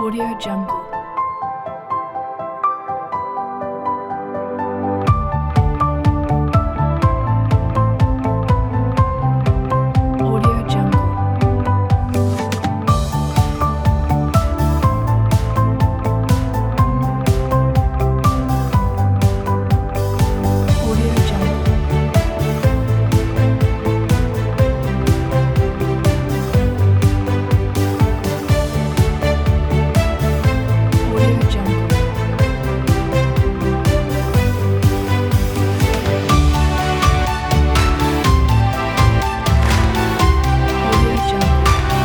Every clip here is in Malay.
Audio Jungle. Audio Jungle. Audio Jungle. Audio Jungle. Audio Jungle.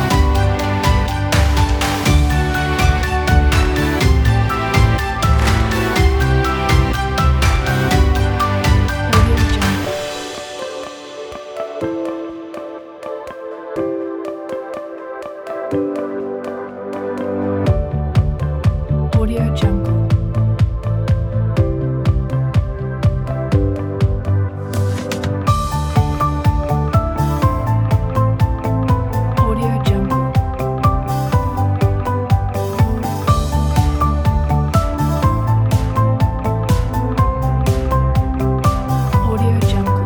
Audio Jungle. Audio Jungle. Audio Jungle. Audio Jungle.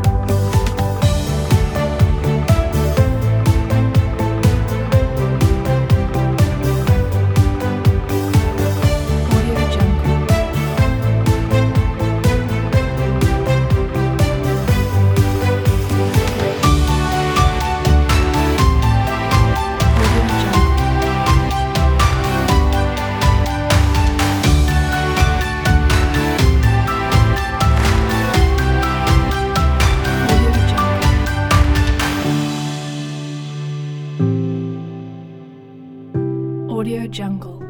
Audio Jungle. Audio Jungle. Audio Jungle. Audio Jungle.